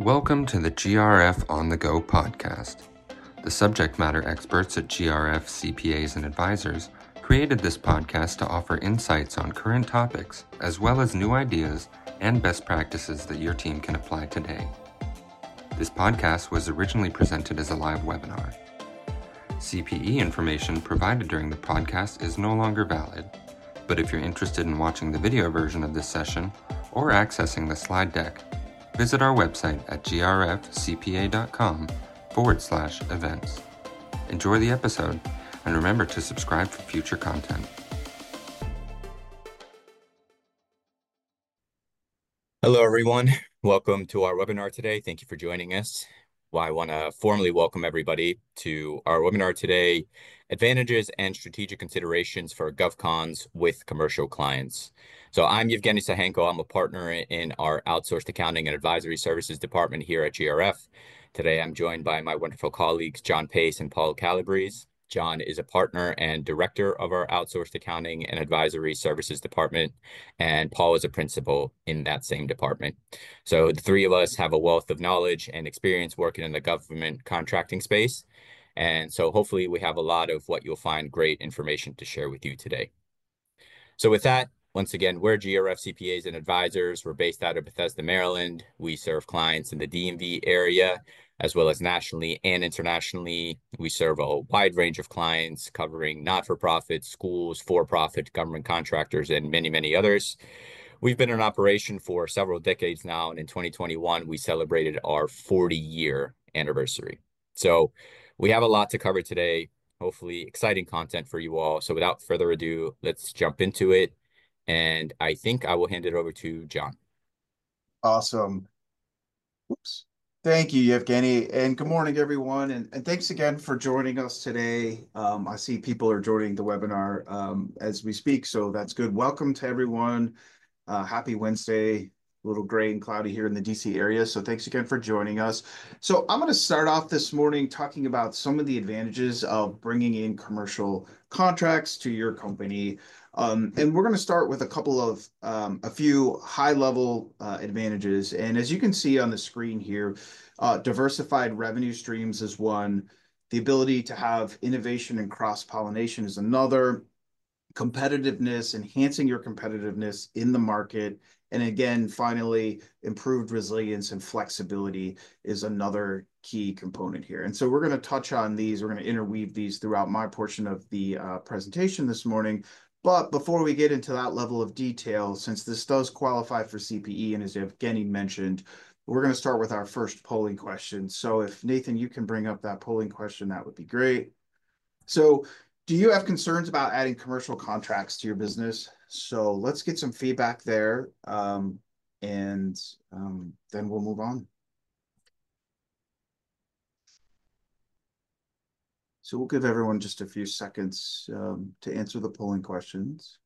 Welcome to the GRF On The Go podcast. The subject matter experts at GRF CPAs and Advisors created this podcast to offer insights on current topics, as well as new ideas and best practices that your team can apply today. This podcast was originally presented as a live webinar. CPE information provided during the podcast is no longer valid, but if you're interested in watching the video version of this session or accessing the slide deck, visit our website at grfcpa.com/events. Enjoy the episode, and remember to subscribe for future content. Hello, everyone. Welcome to our webinar today. Thank you for joining us. Well, I want to formally welcome everybody to our webinar today, Advantages and Strategic Considerations for GovCons with Commercial Clients. So I'm Yevgeny Sahenko. I'm a partner in our Outsourced Accounting and Advisory Services Department here at GRF. Today, I'm joined by my wonderful colleagues, John Pace and Paul Calabrese. John is a partner and director of our Outsourced Accounting and Advisory Services Department, and Paul is a principal in that same department. So the three of us have a wealth of knowledge and experience working in the government contracting space. And so hopefully we have a lot of what you'll find great information to share with you today. So with that, once again, we're GRF CPAs and Advisors. We're based out of Bethesda, Maryland. We serve clients in the DMV area, as well as nationally and internationally. We serve a wide range of clients covering not-for-profit, schools, for-profit, government contractors, and many, many others. We've been in operation for several decades now, and in 2021, we celebrated our 40-year anniversary. So we have a lot to cover today, hopefully exciting content for you all. So without further ado, let's jump into it. And I think I will hand it over to John. Awesome. Oops. Thank you, Yevgeny, and good morning, everyone. And thanks again for joining us today. I see people are joining the webinar as we speak, so that's good. Welcome to everyone. Happy Wednesday. A little gray and cloudy here in the DC area, so thanks again for joining us. So I'm going to start off this morning talking about some of the advantages of bringing in commercial contracts to your company. And we're going to start with a few high-level advantages. And as you can see on the screen here, diversified revenue streams is one. The ability to have innovation and cross-pollination is another. Competitiveness, enhancing your competitiveness in the market. And again, finally, improved resilience and flexibility is another key component here. And so we're going to touch on these. We're going to interweave these throughout my portion of the presentation this morning. But before we get into that level of detail, since this does qualify for CPE, and as Evgeny mentioned, we're going to start with our first polling question. So if Nathan, you can bring up that polling question, that would be great. So do you have concerns about adding commercial contracts to your business? So let's get some feedback there, and then we'll move on. So we'll give everyone just a few seconds to answer the polling questions.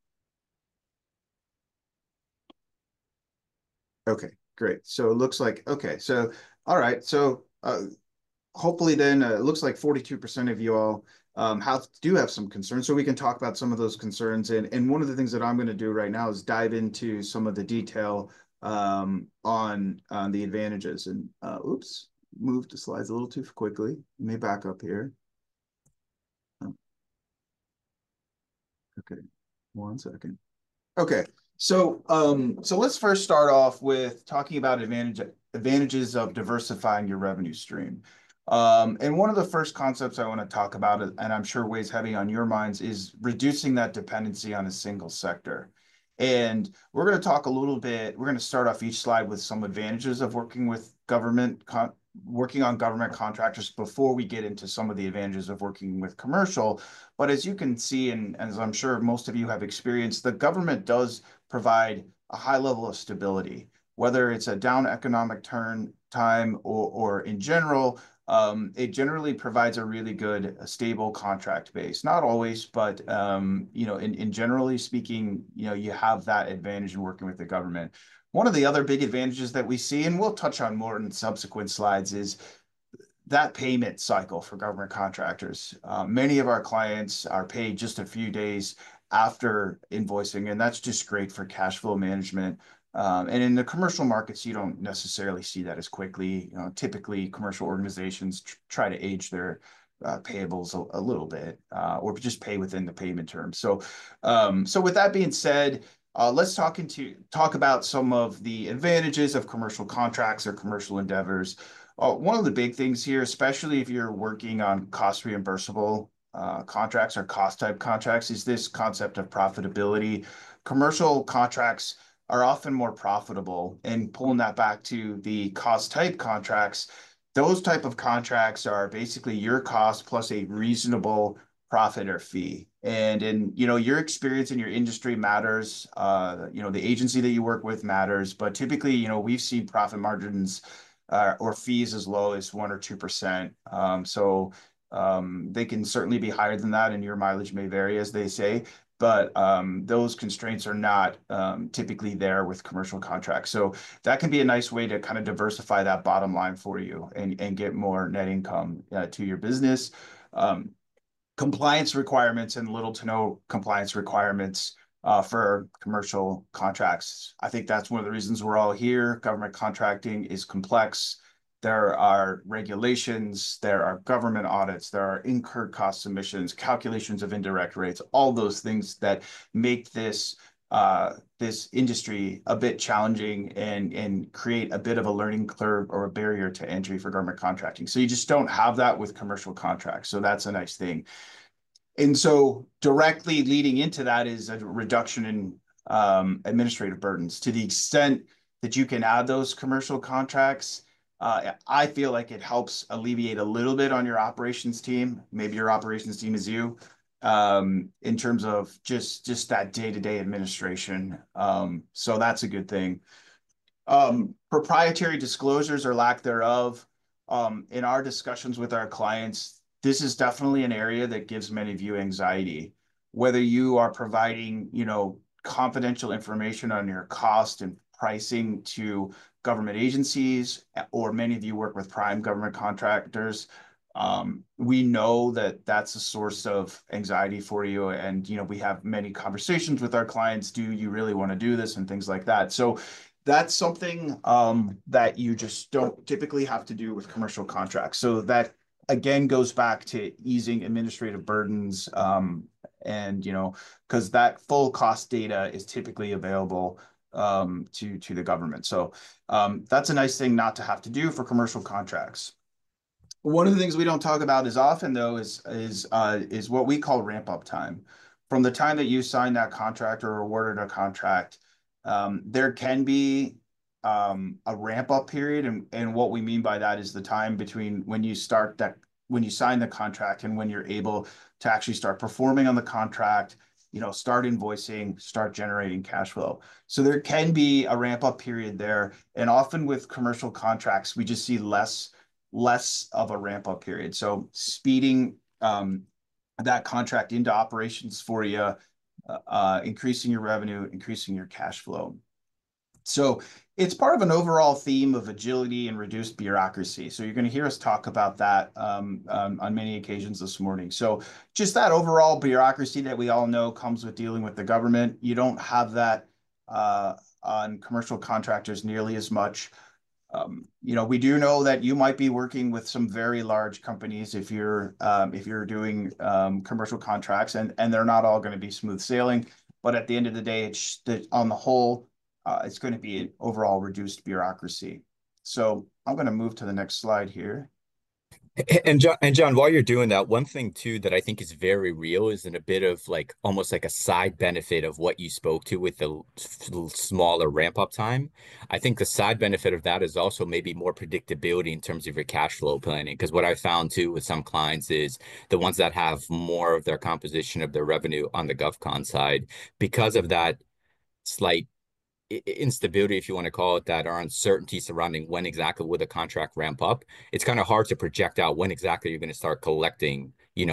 Okay, great. So it looks like, okay, so all right. So hopefully then it looks like 42% of you all do have some concerns, so we can talk about some of those concerns. And one of the things that I'm going to do right now is dive into some of the detail on the advantages. And oops, moved the slides a little too quickly. Let me back up here. Okay, 1 second. Okay, so let's first start off with talking about advantages of diversifying your revenue stream. And one of the first concepts I want to talk about, and I'm sure weighs heavy on your minds, is reducing that dependency on a single sector. And we're going to talk a little bit, we're going to start off each slide with some advantages of working on government contractors before we get into some of the advantages of working with commercial. But as you can see, and as I'm sure most of you have experienced, the government does provide a high level of stability, whether it's a down economic time or in general. It generally provides a really good, stable contract base. Not always, but in generally speaking, you have that advantage in working with the government. One of the other big advantages that we see, and we'll touch on more in subsequent slides, is that payment cycle for government contractors. Many of our clients are paid just a few days after invoicing, and that's just great for cash flow management. And in the commercial markets, you don't necessarily see that as quickly. Typically, commercial organizations try to age their payables a little bit, or just pay within the payment terms. So with that being said, let's talk about some of the advantages of commercial contracts or commercial endeavors. One of the big things here, especially if you're working on cost reimbursable contracts or cost type contracts, is this concept of profitability. Commercial contracts are often more profitable, and pulling that back to the cost type contracts, those type of contracts are basically your cost plus a reasonable profit or fee. And in, your experience in your industry matters. The agency that you work with matters, but typically, we've seen profit margins or fees as low as 1 or 2%. They can certainly be higher than that, and your mileage may vary, as they say. But those constraints are not typically there with commercial contracts. So that can be a nice way to kind of diversify that bottom line for you and get more net income to your business. Um, Compliance requirements and little to no compliance requirements for commercial contracts. I think that's one of the reasons we're all here. Government contracting is complex. There are regulations, there are government audits, there are incurred cost submissions, calculations of indirect rates, all those things that make this industry a bit challenging and create a bit of a learning curve or a barrier to entry for government contracting. So you just don't have that with commercial contracts. So that's a nice thing. And so directly leading into that is a reduction in administrative burdens. To the extent that you can add those commercial contracts, I feel like it helps alleviate a little bit on your operations team. Maybe your operations team is you, in terms of just that day-to-day administration. So that's a good thing. Proprietary disclosures or lack thereof. In our discussions with our clients, this is definitely an area that gives many of you anxiety. Whether you are providing, confidential information on your cost and pricing to government agencies, or many of you work with prime government contractors, we know that that's a source of anxiety for you. And, we have many conversations with our clients. Do you really want to do this? And things like that. So that's something that you just don't typically have to do with commercial contracts. So that again goes back to easing administrative burdens, and because that full cost data is typically available to the government. So that's a nice thing not to have to do for commercial contracts. One of the things we don't talk about as often, though, is what we call ramp up time. From the time that you sign that contract or awarded a contract, there can be a ramp up period, and what we mean by that is the time between when you sign the contract and when you're able to actually start performing on the contract, start invoicing, start generating cash flow. So there can be a ramp up period there, and often with commercial contracts, we just see less of a ramp up period. So speeding that contract into operations for you, increasing your revenue, increasing your cash flow. So it's part of an overall theme of agility and reduced bureaucracy. So you're going to hear us talk about that on many occasions this morning. So just that overall bureaucracy that we all know comes with dealing with the government. You don't have that on commercial contractors nearly as much. We do know that you might be working with some very large companies if you're doing commercial contracts, and they're not all going to be smooth sailing. But at the end of the day, on the whole, it's going to be an overall reduced bureaucracy. So I'm going to move to the next slide here. And John, while you're doing that, one thing too that I think is very real is in a bit of like almost like a side benefit of what you spoke to with the smaller ramp up time. I think the side benefit of that is also maybe more predictability in terms of your cash flow planning. Because what I found too with some clients is the ones that have more of their composition of their revenue on the GovCon side, because of that slight instability, if you want to call it that, or uncertainty surrounding when exactly will the contract ramp up, it's kind of hard to project out when exactly you're going to start collecting,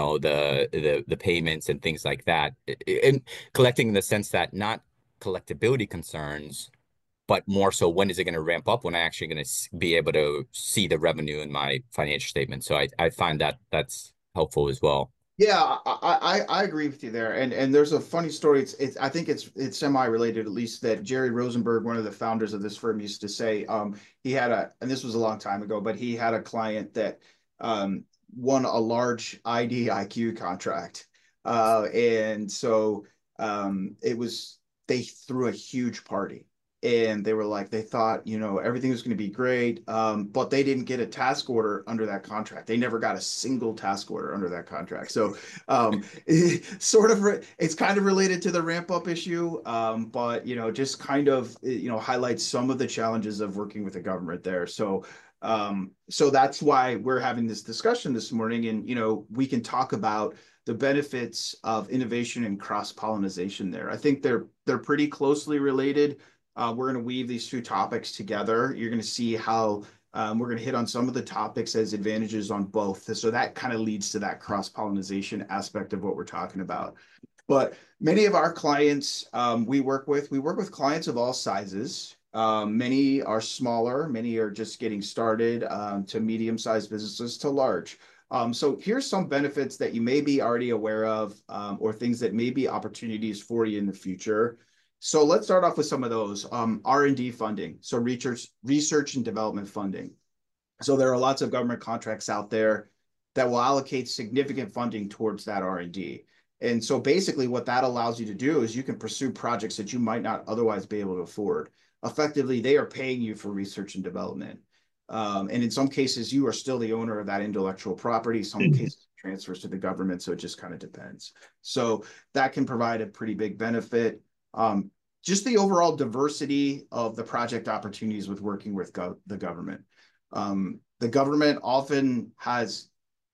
the payments and things like that. And collecting in the sense that not collectability concerns, but more so when is it going to ramp up, when I actually going to be able to see the revenue in my financial statement. So I find that that's helpful as well. Yeah, I agree with you there, and there's a funny story. It's I think it's semi-related, at least, that Jerry Rosenberg, one of the founders of this firm, used to say. He had and this was a long time ago, but he had a client that won a large IDIQ contract, and so it was they threw a huge party. And they were like, they thought, everything was going to be great. But they didn't get a task order under that contract. They never got a single task order under that contract. So it's kind of related to the ramp up issue. But, just kind of, highlights some of the challenges of working with the government there. So that's why we're having this discussion this morning. And, we can talk about the benefits of innovation and cross-pollination there. I think they're pretty closely related. We're going to weave these two topics together. You're going to see how we're going to hit on some of the topics as advantages on both. So that kind of leads to that cross-pollination aspect of what we're talking about. But many of our clients we work with clients of all sizes. Many are smaller, many are just getting started, to medium-sized businesses to large. So here's some benefits that you may be already aware of, or things that may be opportunities for you in the future. So let's start off with some of those. R&D funding, so research and development funding. So there are lots of government contracts out there that will allocate significant funding towards that R&D. And so basically what that allows you to do is you can pursue projects that you might not otherwise be able to afford. Effectively, they are paying you for research and development. And in some cases, you are still the owner of that intellectual property. Some cases transfers to the government, so it just kind of depends. So that can provide a pretty big benefit. Just the overall diversity of the project opportunities with working with the government. The government often has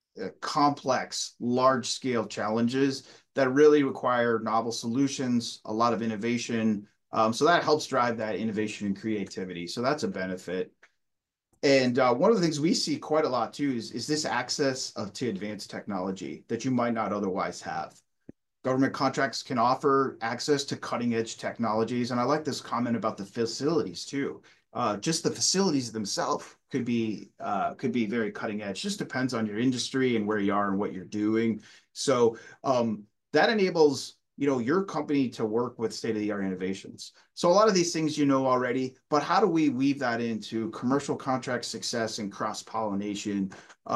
complex, large-scale challenges that really require novel solutions, a lot of innovation. So that helps drive that innovation and creativity. So that's a benefit. And one of the things we see quite a lot too is this access to advanced technology that you might not otherwise have. Government contracts can offer access to cutting edge technologies. And I like this comment about the facilities too. Just the facilities themselves could be very cutting edge. Just depends on your industry and where you are and what you're doing. So that enables your company to work with state-of-the-art innovations. So a lot of these things already, but how do we weave that into commercial contract success and cross-pollination?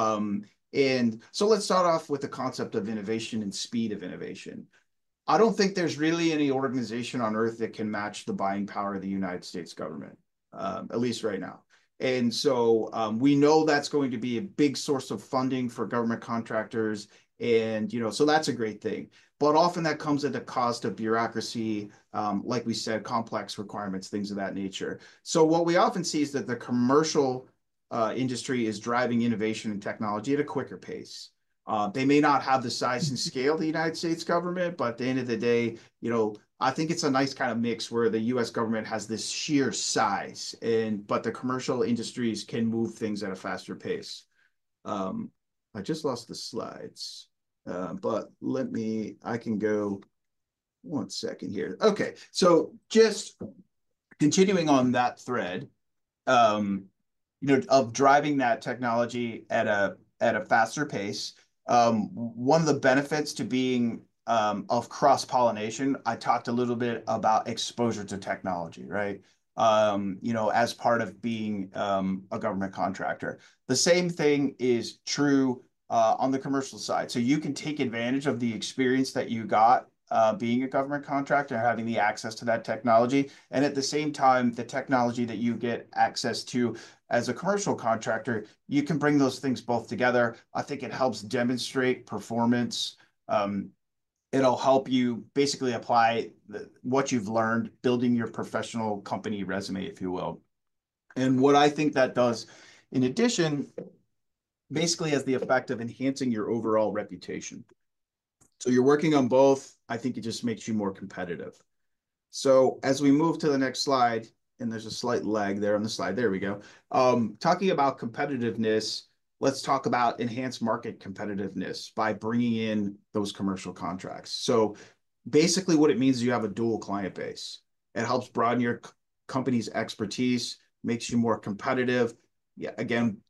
And so let's start off with the concept of innovation and speed of innovation. I don't think there's really any organization on earth that can match the buying power of the United States government, at least right now. And so we know that's going to be a big source of funding for government contractors. And, so that's a great thing. But often that comes at the cost of bureaucracy, like we said, complex requirements, things of that nature. So what we often see is that the commercial industry is driving innovation and technology at a quicker pace. They may not have the size and scale of the United States government, but at the end of the day, I think it's a nice kind of mix where the U.S. government has this sheer size, but the commercial industries can move things at a faster pace. I just lost the slides, but I can go 1 second here. Okay, so just continuing on that thread, of driving that technology at a faster pace. One of the benefits to being of cross-pollination, I talked a little bit about exposure to technology, right? As part of being a government contractor. The same thing is true on the commercial side. So you can take advantage of the experience that you got being a government contractor and having the access to that technology. And at the same time, the technology that you get access to as a commercial contractor, you can bring those things both together. I think it helps demonstrate performance. It'll help you basically apply what you've learned, building your professional company resume, if you will. And what I think that does, in addition, basically has the effect of enhancing your overall reputation. So you're working on both. I think it just makes you more competitive. So as we move to the next slide, and there's a slight lag there on the slide. There we go. Talking about competitiveness, let's talk about enhanced market competitiveness by bringing in those commercial contracts. So basically what it means is you have a dual client base. It helps broaden your company's expertise, makes you more competitive. Yeah, again,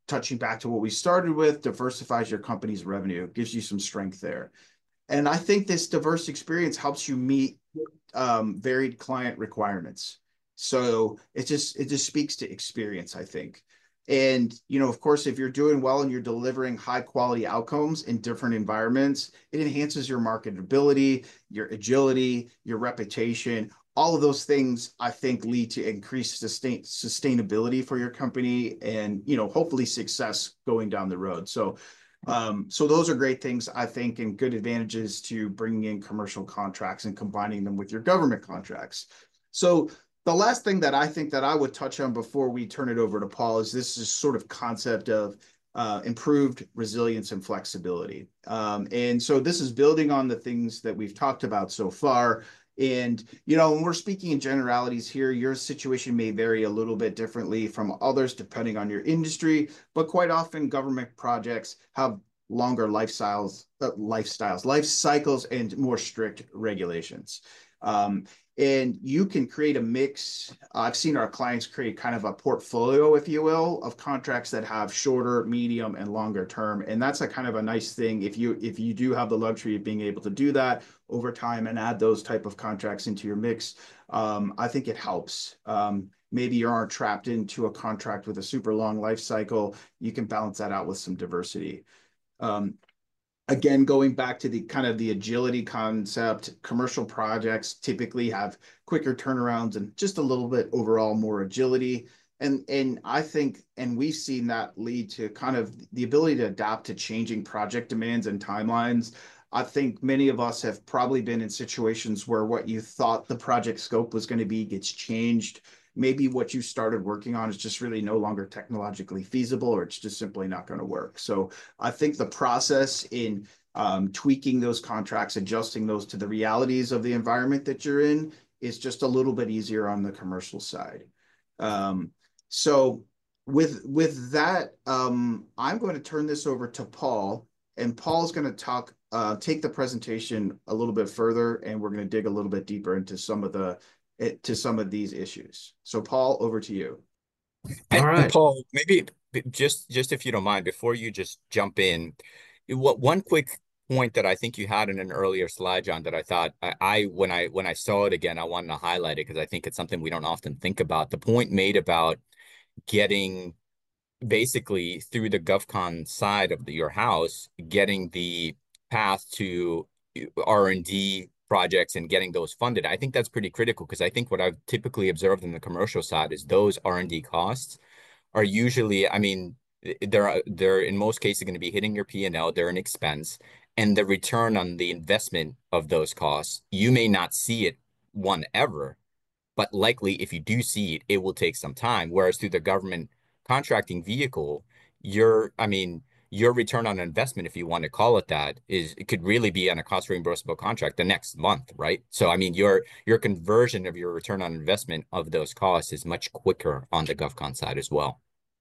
touching back to what we started with, diversifies your company's revenue, gives you some strength there. And I think this diverse experience helps you meet varied client requirements. So it just speaks to experience, I think. And of course, if you're doing well and you're delivering high quality outcomes in different environments, it enhances your marketability, your agility, your reputation. All of those things, I think, lead to increased sustainability for your company and hopefully success going down the road. So those are great things, I think, and good advantages to bringing in commercial contracts and combining them with your government contracts. So the last thing that I think that I would touch on before we turn it over to Paul is this is sort of concept of improved resilience and flexibility. And so this is building on the things that we've talked about so far. And, when we're speaking in generalities here, your situation may vary a little bit differently from others depending on your industry, but quite often government projects have longer life cycles, and more strict regulations. And you can create a mix. I've seen our clients create kind of a portfolio, if you will, of contracts that have shorter, medium, and longer term. And that's a kind of a nice thing if you do have the luxury of being able to do that over time and add those type of contracts into your mix. I think it helps. Maybe you aren't trapped into a contract with a super long life cycle. You can balance that out with some diversity. Again, going back to the kind of the agility concept, commercial projects typically have quicker turnarounds and just a little bit overall more agility. And I think, and we've seen that lead to kind of the ability to adapt to changing project demands and timelines. I think many of us have probably been in situations where what you thought the project scope was going to be gets changed. Maybe what you started working on is just really no longer technologically feasible, or it's just simply not going to work. So I think the process in tweaking those contracts, adjusting those to the realities of the environment that you're in, is just a little bit easier on the commercial side. So with that, I'm going to turn this over to Paul, and Paul's going to take the presentation a little bit further, and we're going to dig a little bit deeper into some of these issues. So Paul, over to you. All right. Paul, maybe just if you don't mind, before you just jump in, one quick point that I think you had in an earlier slide, John, that I thought when I saw it again, I wanted to highlight it because I think it's something we don't often think about. The point made about getting basically through the GovCon side of your house, getting the path to R&D projects and getting those funded. I think that's pretty critical because I think what I've typically observed in the commercial side is those R&D costs are usually, I mean, they're in most cases going to be hitting your P&L. They're an expense, and the return on the investment of those costs, you may not see it one ever, but likely if you do see it, it will take some time. Whereas through the government contracting vehicle, your return on investment, if you want to call it that, it could really be on a cost reimbursable contract the next month, right? So I mean, your conversion of your return on investment of those costs is much quicker on the GovCon side as well.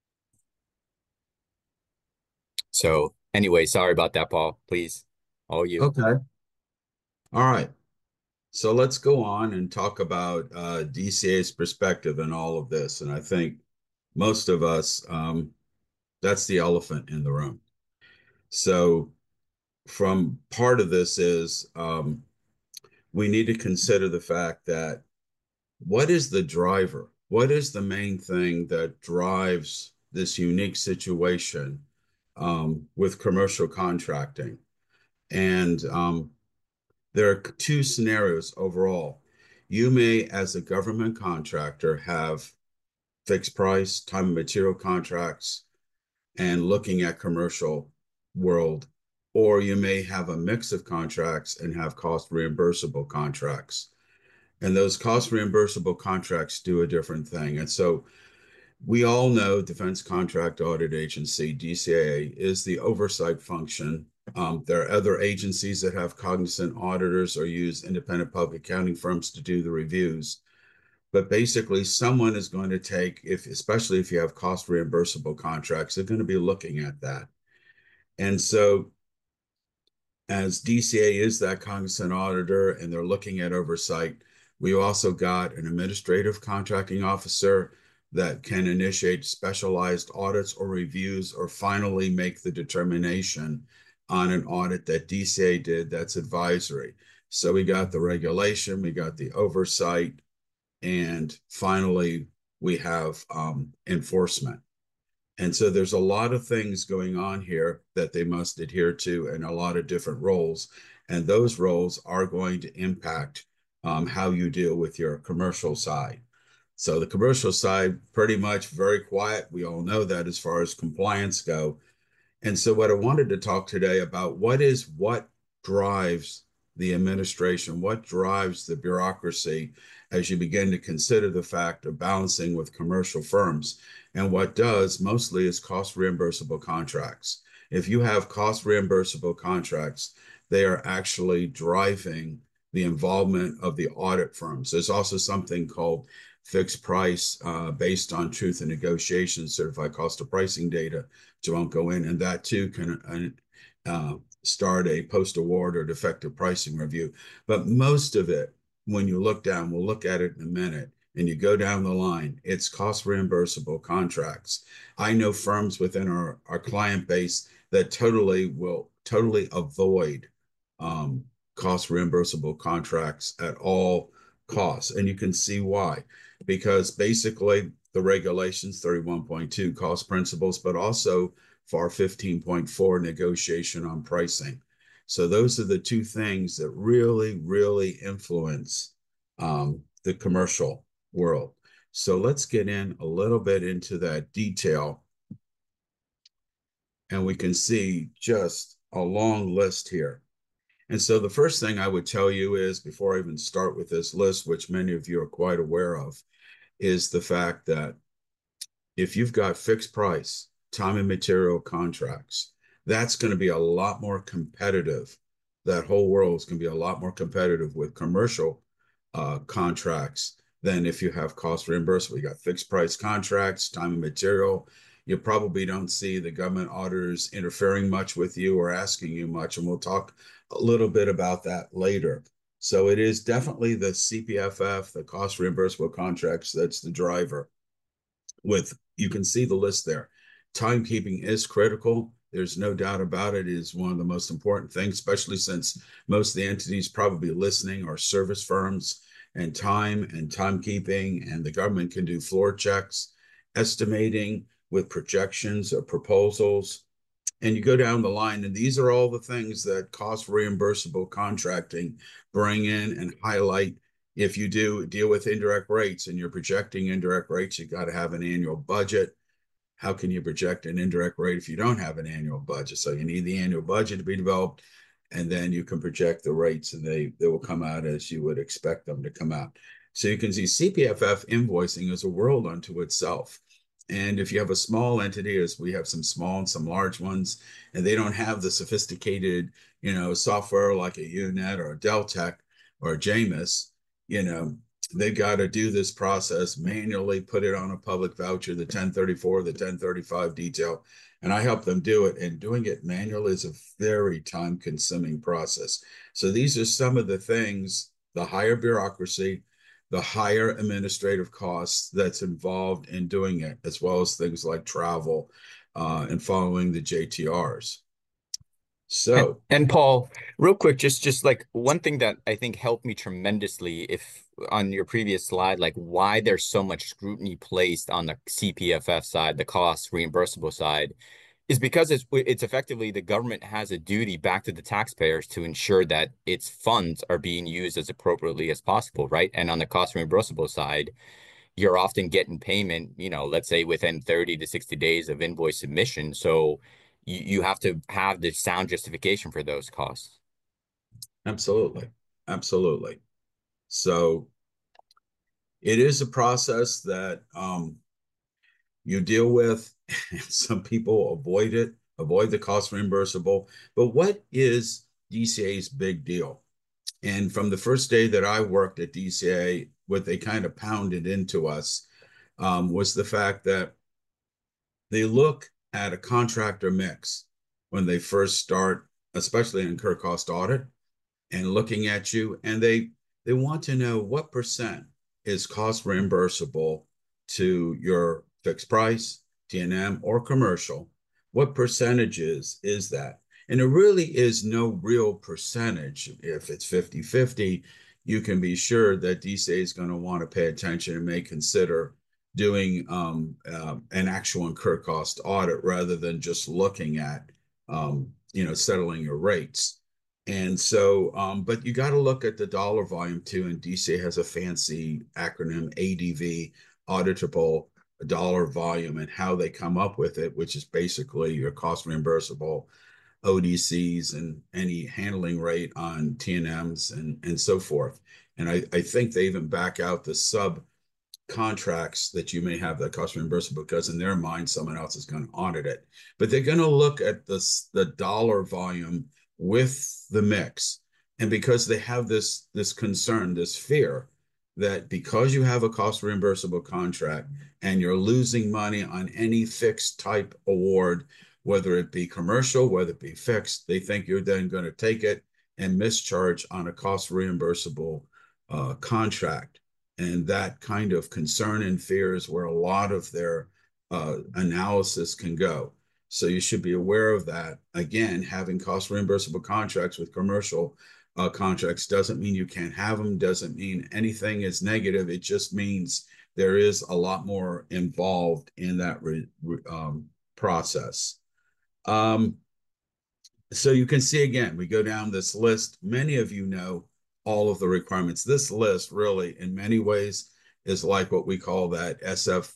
So anyway, sorry about that, Paul. Please, all you. Okay. All right. So let's go on and talk about DCA's perspective in all of this. And I think most of us, that's the elephant in the room. So from part of this is we need to consider the fact that what is the driver? What is the main thing that drives this unique situation with commercial contracting? And there are two scenarios overall. You may, as a government contractor, have fixed price, time and material contracts, and looking at commercial world, or you may have a mix of contracts and have cost reimbursable contracts. And those cost reimbursable contracts do a different thing. And so we all know Defense Contract Audit Agency, DCAA, is the oversight function. There are other agencies that have cognizant auditors or use independent public accounting firms to do the reviews. But basically, someone is going to take, especially if you have cost reimbursable contracts, they're going to be looking at that. And so as DCA is that cognizant auditor and they're looking at oversight, we also got an administrative contracting officer. that can initiate specialized audits or reviews or finally make the determination on an audit that DCA did that's advisory. So we got the regulation, we got the oversight, and finally we have enforcement. And so there's a lot of things going on here that they must adhere to and a lot of different roles. And those roles are going to impact how you deal with your commercial side. So the commercial side, pretty much very quiet. We all know that as far as compliance go. And so what I wanted to talk today about what drives the administration, what drives the bureaucracy as you begin to consider the fact of balancing with commercial firms. And what does mostly is cost reimbursable contracts. If you have cost reimbursable contracts, they are actually driving the involvement of the audit firms. There's also something called fixed price based on truth and negotiation, certified cost of pricing data, which I won't go in, and that too can start a post-award or defective pricing review. But most of it, when you look down, we'll look at it in a minute, and you go down the line, it's cost reimbursable contracts. I know firms within our client base that will totally avoid cost reimbursable contracts at all costs. And you can see why, because basically the regulations 31.2 cost principles, but also FAR 15.4 negotiation on pricing. So those are the two things that really, really influence the commercial world. So let's get in a little bit into that detail. And we can see just a long list here. And so the first thing I would tell you is, before I even start with this list, which many of you are quite aware of, is the fact that if you've got fixed price, time and material contracts, that's going to be a lot more competitive. That whole world is going to be a lot more competitive with commercial contracts than if you have cost reimbursable. You got fixed price contracts, time and material. You probably don't see the government auditors interfering much with you or asking you much, and we'll talk a little bit about that later. So it is definitely the CPFF, the cost reimbursable contracts, that's the driver. You can see the list there. Timekeeping is critical. There's no doubt about it. It is one of the most important things, especially since most of the entities probably listening are service firms, and timekeeping, and the government can do floor checks, estimating with projections of proposals. And you go down the line, and these are all the things that cost reimbursable contracting bring in and highlight. If you do deal with indirect rates and you're projecting indirect rates, you got to have an annual budget. How can you project an indirect rate if you don't have an annual budget? So you need the annual budget to be developed, and then you can project the rates, and they will come out as you would expect them to come out. So you can see CPFF invoicing is a world unto itself. And if you have a small entity, as we have some small and some large ones, and they don't have the sophisticated, software like a UNet or a Deltek or a JAMIS, they've got to do this process manually, put it on a public voucher, the 1034, the 1035 detail, and I help them do it. And doing it manually is a very time-consuming process. So these are some of the things, the higher bureaucracy, the higher administrative costs that's involved in doing it, as well as things like travel and following the JTRs. So, and Paul, real quick, just like one thing that I think helped me tremendously, if on your previous slide, like why there's so much scrutiny placed on the CPFF side, the cost reimbursable side, is because it's effectively the government has a duty back to the taxpayers to ensure that its funds are being used as appropriately as possible, right? And on the cost reimbursable side, you're often getting payment, let's say within 30 to 60 days of invoice submission. So you have to have the sound justification for those costs. absolutely. Absolutely. So it is a process that you deal with. Some people avoid the cost reimbursable. But what is DCA's big deal? And from the first day that I worked at DCA, what they kind of pounded into us was the fact that they look at a contractor mix when they first start, especially an incurred cost audit, and looking at you, and they want to know what percent is cost reimbursable to your fixed price, T&M, or commercial, what percentages is that? And there really is no real percentage. If it's 50-50, you can be sure that DCA is going to want to pay attention and may consider doing an actual incurred cost audit rather than just looking at, settling your rates. And so, but you got to look at the dollar volume too. And DCA has a fancy acronym, ADV, auditable dollar volume, and how they come up with it, which is basically your cost reimbursable ODCs and any handling rate on T&Ms and so forth. And I think they even back out the sub contracts that you may have that cost reimbursable because in their mind someone else is going to audit it, but they're going to look at the dollar volume with the mix. And because they have this concern, this fear that because you have a cost reimbursable contract and you're losing money on any fixed type award, whether it be commercial, whether it be fixed, they think you're then going to take it and mischarge on a cost reimbursable contract. And that kind of concern and fear is where a lot of their analysis can go. So you should be aware of that. Again, having cost reimbursable contracts with commercial contracts doesn't mean you can't have them, doesn't mean anything is negative. It just means there is a lot more involved in that process. So you can see, again, we go down this list. Many of you know all of the requirements. This list really, in many ways, is like what we call that SF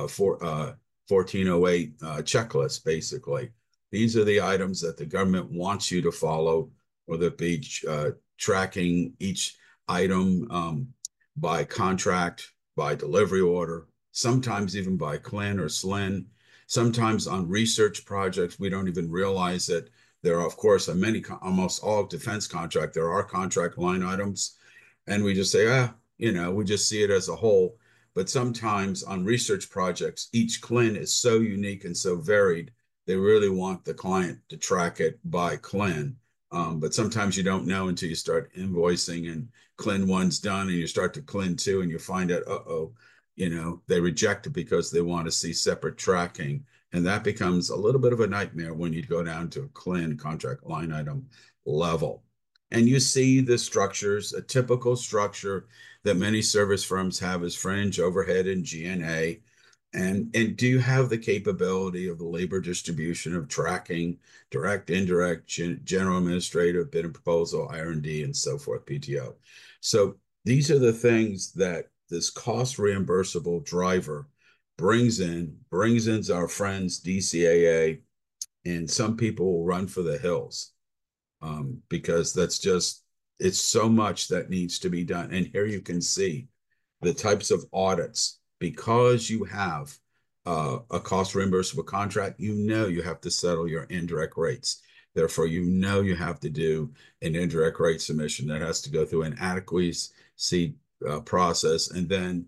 1408 checklist, basically. These are the items that the government wants you to follow, whether it be tracking each item by contract, by delivery order, sometimes even by CLIN or SLIN. Sometimes on research projects, we don't even realize that there are, of course, almost all defense contract, there are contract line items. And we just say, we just see it as a whole. But sometimes on research projects, each CLIN is so unique and so varied, they really want the client to track it by CLIN. But sometimes you don't know until you start invoicing and CLIN 1's done and you start to CLIN 2 and you find out, they reject it because they want to see separate tracking. And that becomes a little bit of a nightmare when you go down to a CLIN contract line item level. And you see the structures, a typical structure that many service firms have is fringe, overhead, and G&A. And do you have the capability of the labor distribution of tracking, direct, indirect, general administrative, bid and proposal, IR&D, and so forth, PTO. So these are the things that this cost reimbursable driver brings in our friends DCAA, and some people will run for the hills because it's so much that needs to be done. And here you can see the types of audits. Because you have a cost reimbursable contract, you have to settle your indirect rates. Therefore, you have to do an indirect rate submission that has to go through an adequacy process, and then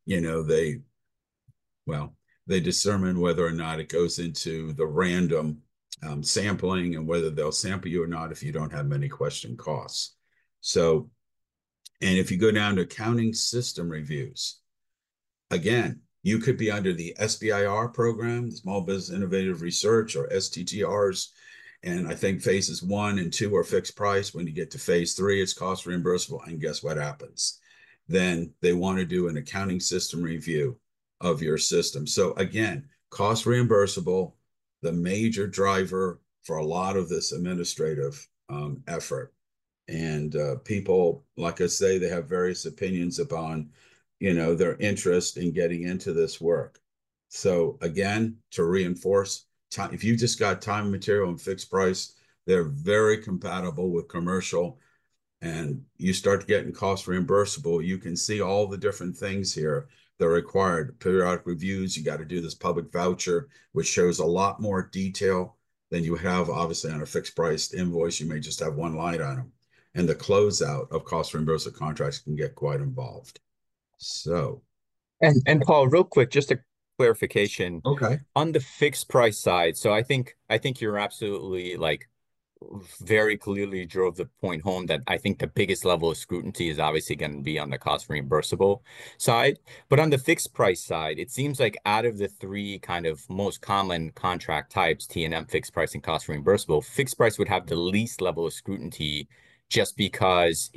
they determine whether or not it goes into the random sampling and whether they'll sample you or not if you don't have many question costs. So, and if you go down to accounting system reviews, again, you could be under the SBIR program, the Small Business Innovative Research, or STTRs. And I think phases 1 and 2 are fixed price. When you get to phase 3, it's cost reimbursable. And guess what happens? Then they want to do an accounting system review of your system. So again, cost reimbursable, the major driver for a lot of this administrative effort. And people, like I say, they have various opinions upon their interest in getting into this work. So again, to reinforce, if you just got time, material, and fixed price, they're very compatible with commercial. And you start getting cost reimbursable, you can see all the different things here that are required. Periodic reviews, you got to do this public voucher, which shows a lot more detail than you have, obviously, on a fixed price invoice. You may just have one line item. And the closeout of cost reimbursable contracts can get quite involved. So, and Paul, real quick, just a clarification. Okay. On the fixed price side, so I think you're absolutely very clearly drove the point home that I think the biggest level of scrutiny is obviously going to be on the cost reimbursable side. But on the fixed price side, it seems like out of the three kind of most common contract types, T&M, fixed price, and cost reimbursable, fixed price would have the least level of scrutiny just because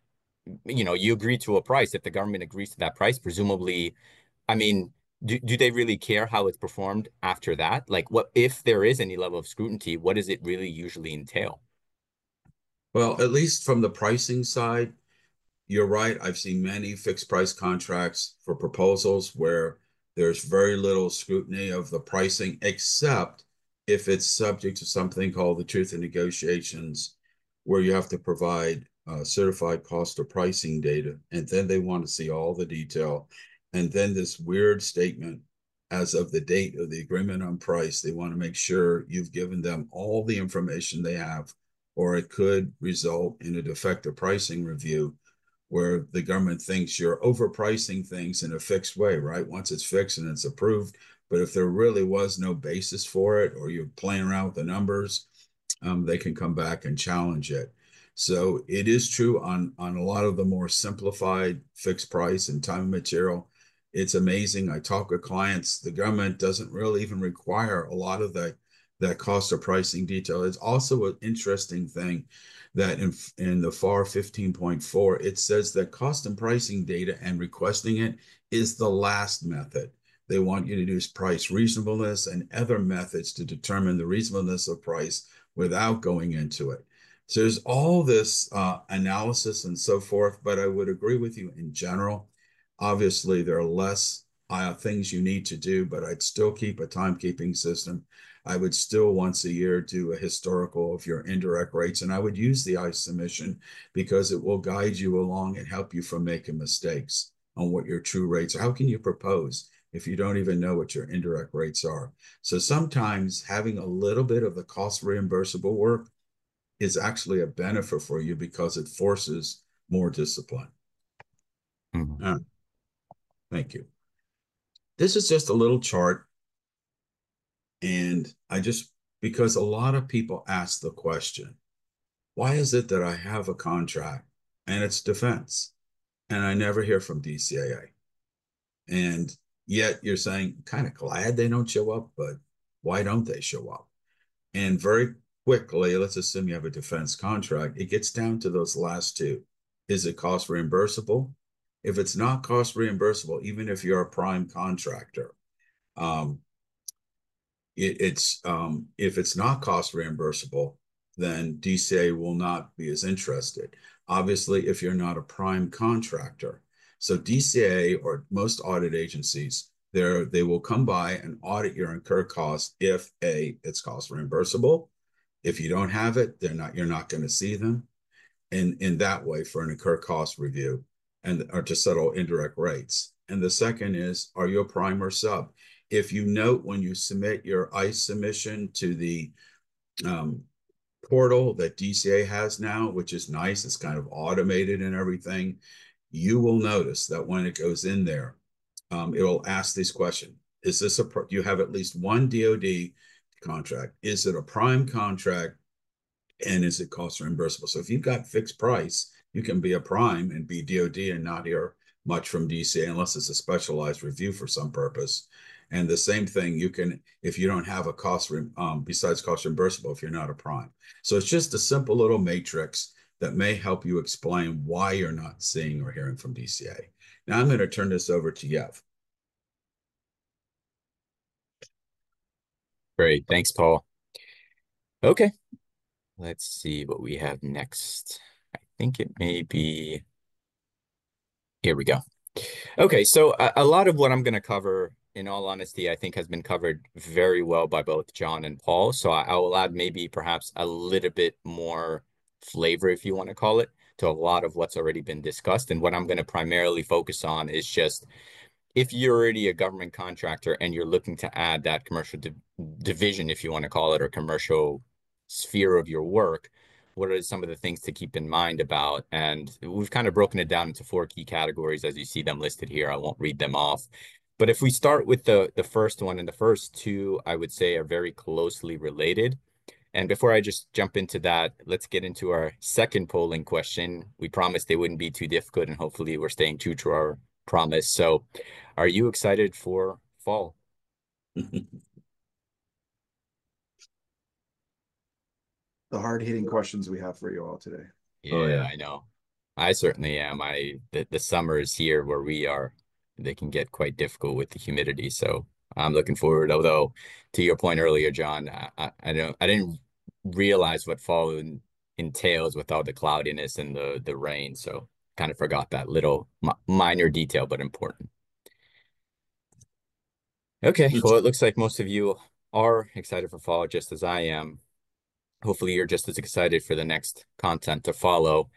you agree to a price. If the government agrees to that price, presumably, I mean, do they really care how it's performed after that? Like, what if there is any level of scrutiny, what does it really usually entail? Well, at least from the pricing side, you're right. I've seen many fixed price contracts for proposals where there's very little scrutiny of the pricing, except if it's subject to something called the Truth in Negotiations, where you have to provide certified cost or pricing data, and then they want to see all the detail. And then this weird statement, as of the date of the agreement on price, they want to make sure you've given them all the information they have, or it could result in a defective pricing review where the government thinks you're overpricing things in a fixed way, right? Once it's fixed and it's approved. But if there really was no basis for it, or you're playing around with the numbers, they can come back and challenge it. So it is true on a lot of the more simplified fixed price and time and material. It's amazing. I talk with clients. The government doesn't really even require a lot of that cost or pricing detail. It's also an interesting thing that in the FAR 15.4, it says that cost and pricing data and requesting it is the last method. They want you to use price reasonableness and other methods to determine the reasonableness of price without going into it. So there's all this analysis and so forth, but I would agree with you in general. Obviously, there are less things you need to do, but I'd still keep a timekeeping system. I would still once a year do a historical of your indirect rates, and I would use the ICE submission because it will guide you along and help you from making mistakes on what your true rates are. How can you propose if you don't even know what your indirect rates are? So sometimes having a little bit of the cost reimbursable work is actually a benefit for you because it forces more discipline. Mhm. Thank you. This is just a little chart, and because a lot of people ask the question, why is it that I have a contract and it's defense and I never hear from DCAA? And yet you're saying, kind of glad they don't show up, but why don't they show up? And very quickly, let's assume you have a defense contract, it gets down to those last two. Is it cost reimbursable? If it's not cost reimbursable, even if you're a prime contractor, um, if it's not cost reimbursable, then DCA will not be as interested. Obviously, if you're not a prime contractor. So DCA or most audit agencies, they will come by and audit your incurred costs if it's cost reimbursable. If you don't have it, you're not going to see them in that way for an incurred cost review or to settle indirect rates. And the second is, are you a prime or sub? If you note when you submit your ICE submission to the portal that DCA has now, which is nice, it's kind of automated and everything, you will notice that when it goes in there, it'll ask this question. Do you have at least one DoD contract? Is it a prime contract? And is it cost reimbursable? So if you've got fixed price, you can be a prime and be DoD and not hear much from DCA unless it's a specialized review for some purpose. And the same thing you can, if you don't have a cost, besides cost reimbursable, if you're not a prime. So it's just a simple little matrix that may help you explain why you're not seeing or hearing from DCA. Now I'm going to turn this over to Yev. Great. Thanks, Paul. Okay. Let's see what we have next. I think it may be. Here we go. Okay, so a lot of what I'm going to cover, in all honesty, I think has been covered very well by both John and Paul. So I will add maybe perhaps a little bit more flavor, if you want to call it, to a lot of what's already been discussed. And what I'm going to primarily focus on is just if you're already a government contractor and you're looking to add that commercial division, if you want to call it, or commercial sphere of your work, what are some of the things to keep in mind about? And we've kind of broken it down into four key categories as you see them listed here. I won't read them off. But if we start with the first one, and the first two, I would say are very closely related. And before I just jump into that, let's get into our second polling question. We promised they wouldn't be too difficult, and hopefully we're staying true to our promise. So, are you excited for fall? The hard-hitting questions we have for you all today. Oh, Yeah, yeah. I know. I certainly am. The summers here where we are, they can get quite difficult with the humidity. So I'm looking forward. Although, to your point earlier, John, I didn't realize what fall entails with all the cloudiness and the rain. So kind of forgot that little minor detail, but important. Okay, well, it looks like most of you are excited for fall, just as I am. Hopefully, you're just as excited for the next content to follow.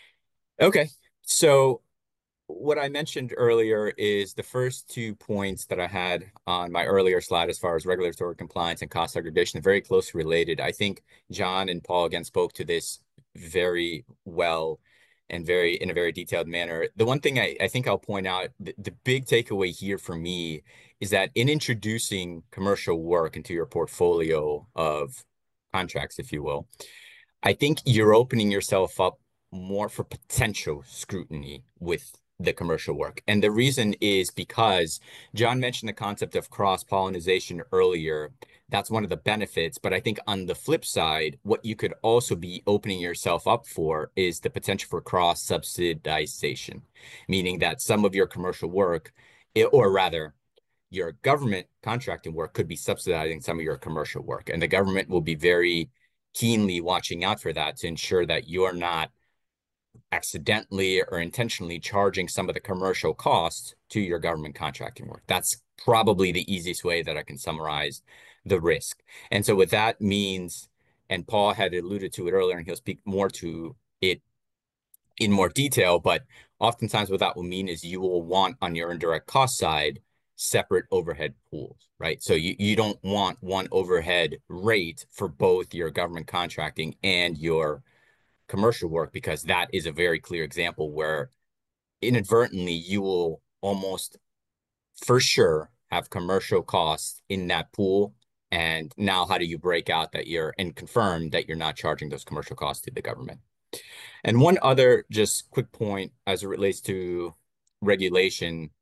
Okay, so what I mentioned earlier is the first 2 points that I had on my earlier slide as far as regulatory compliance and cost segregation are very closely related. I think John and Paul again spoke to this very well and very in a very detailed manner. The one thing I think I'll point out, the big takeaway here for me is that in introducing commercial work into your portfolio of contracts, if you will, I think you're opening yourself up more for potential scrutiny with the commercial work. And the reason is because John mentioned the concept of cross-pollination earlier. That's one of the benefits. But I think on the flip side, what you could also be opening yourself up for is the potential for cross-subsidization, meaning that some of your commercial work, or rather, your government contracting work could be subsidizing some of your commercial work. And the government will be very keenly watching out for that to ensure that you're not accidentally or intentionally charging some of the commercial costs to your government contracting work. That's probably the easiest way that I can summarize the risk. And so what that means, and Paul had alluded to it earlier, and he'll speak more to it in more detail, but oftentimes what that will mean is you will want on your indirect cost side separate overhead pools, right? So you don't want one overhead rate for both your government contracting and your commercial work, because that is a very clear example where inadvertently you will almost for sure have commercial costs in that pool. And now how do you break out that you're and confirm that you're not charging those commercial costs to the government? And one other just quick point as it relates to regulation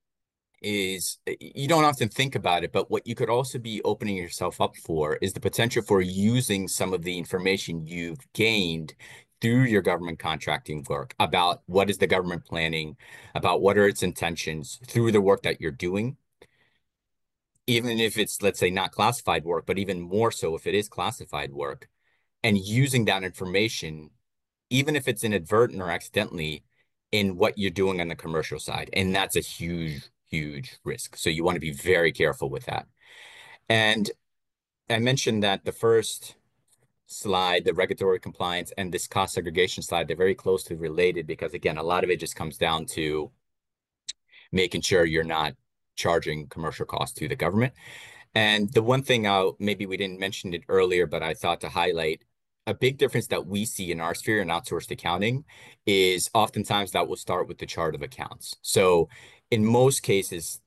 is you don't often think about it, but what you could also be opening yourself up for is the potential for using some of the information you've gained through your government contracting work about what is the government planning, about what are its intentions through the work that you're doing. Even if it's, let's say, not classified work, but even more so if it is classified work, and using that information even if it's inadvertent or accidentally, in what you're doing on the commercial side. And that's a huge, huge risk. So you want to be very careful with that. And I mentioned that the first slide, the regulatory compliance and this cost segregation slide, they're very closely related because, again, a lot of it just comes down to making sure you're not charging commercial costs to the government. And the one thing maybe we didn't mention it earlier, but I thought to highlight a big difference that we see in our sphere in outsourced accounting is oftentimes that will start with the chart of accounts. So in most cases,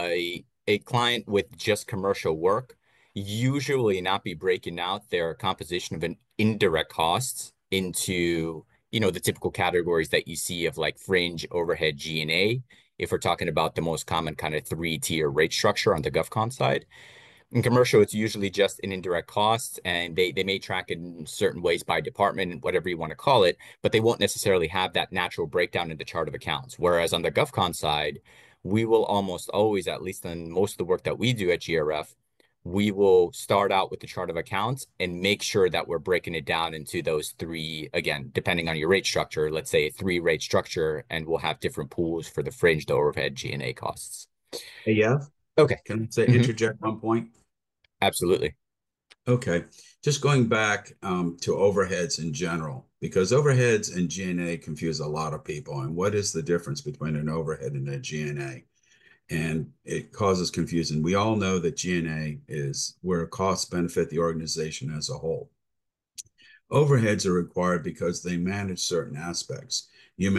a client with just commercial work usually not be breaking out their composition of an indirect costs into, the typical categories that you see of like fringe, overhead, G&A, if we're talking about the most common kind of three-tier rate structure on the GovCon side. In commercial, it's usually just an indirect cost, and they may track it in certain ways by department, whatever you want to call it, but they won't necessarily have that natural breakdown in the chart of accounts. Whereas on the GovCon side, we will almost always, at least in most of the work that we do at GRF, we will start out with the chart of accounts and make sure that we're breaking it down into those three, again, depending on your rate structure, let's say a 3-rate structure, and we'll have different pools for the fringe, the overhead, G&A costs. Hey, yeah. Okay. Can I say interject one point? Absolutely. Okay. Just going back to overheads in general, because overheads and G&A confuse a lot of people. And what is the difference between an overhead and a G&A? And it causes confusion. We all know that G&A is where costs benefit the organization as a whole. Overheads are required because they manage certain aspects. You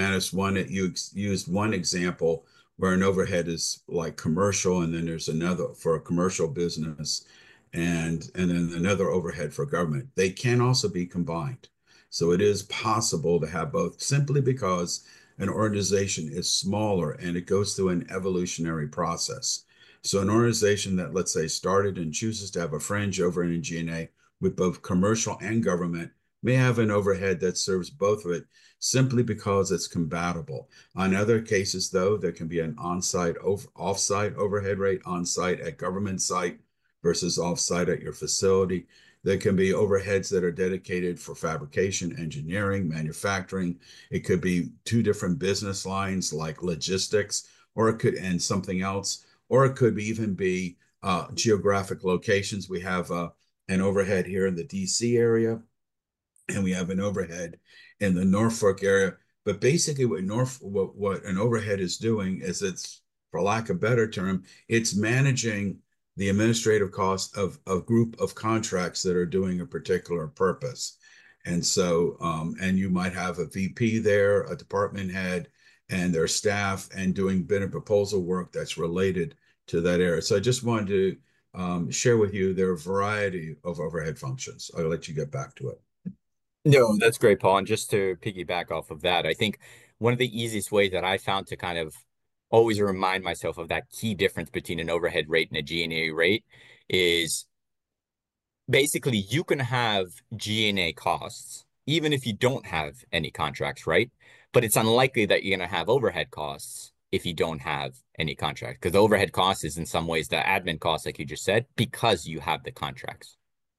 used one example where an overhead is like commercial, and then there's another for a commercial business. and then another overhead for government. They can also be combined. So it is possible to have both simply because an organization is smaller and it goes through an evolutionary process. So an organization that, let's say, started and chooses to have a fringe over in G&A with both commercial and government may have an overhead that serves both of it simply because it's compatible. On other cases, though, there can be an on-site, off-site overhead rate, on-site at government site versus off-site at your facility. There can be overheads that are dedicated for fabrication, engineering, manufacturing. It could be two different business lines like logistics, or it could, and something else, or it could even be geographic locations. We have an overhead here in the DC area, and we have an overhead in the Norfolk area. But basically, what an overhead is doing is it's, for lack of a better term, it's managing the administrative cost of a group of contracts that are doing a particular purpose. And so, and you might have a VP there, a department head, and their staff, and doing bid and proposal work that's related to that area. So I just wanted to share with you there are a variety of overhead functions. I'll let you get back to it. No, that's great, Paul. And just to piggyback off of that, I think one of the easiest ways that I found to kind of always remind myself of that key difference between an overhead rate and a G&A rate is basically you can have G&A costs even if you don't have any contracts, right? But it's unlikely that you're going to have overhead costs if you don't have any contracts, because the overhead cost is in some ways the admin costs, like you just said, because you have the contracts.